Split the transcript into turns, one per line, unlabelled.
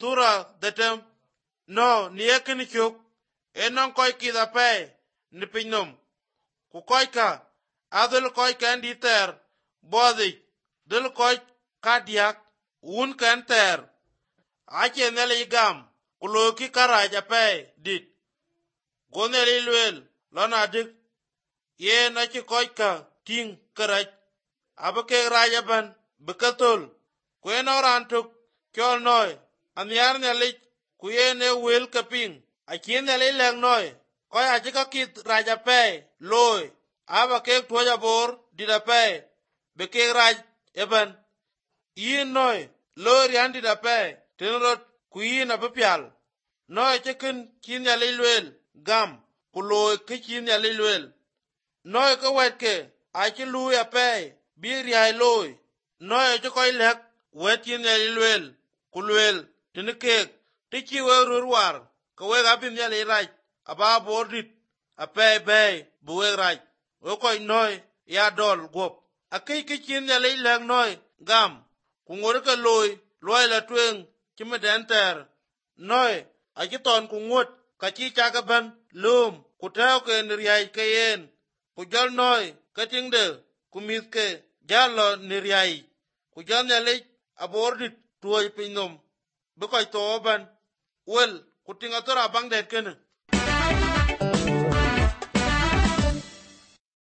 tura detem no nie kin chuk enon koy ki da pe ni pinom ku koy ka adul koy kan di ter bodi dul koy kadiak un kan ter ache nele igam kulo ki karaja pe dit gonele lwel lona dik ye na chi koy ka ting karaj abake raja ban bekatol kweno rantuk kyol noy anyar nele ku ye ne wel kaping akin nele leng noy koy achika kit raja pe loy abake tuja bor dida pe beke raj eban yin noy loy rian dida pe tenrot ku yin abepial noy chikin kin nele lwel gam ku loy ke kin nele lwel noy ka wetke achi luya pe bi riai loy noy cho koy lek wet kin nele lwel ku lwel tinikek tiki we rurwar ka we gabin nele raj aba bordit ape be buwe raj we koy noy ya dol gop akai ke kin nele lek noy gam ku ngor ka loy la twen kimeden ter noy achi ton ku ngot ka chi chaka ban lum ku taw ke nriai ke yen ku jol noy ka tingde ku mit ke jalo nriai ku jol nele abordit tuoj pinom be koy to ban wel ku tinga tora bang det ken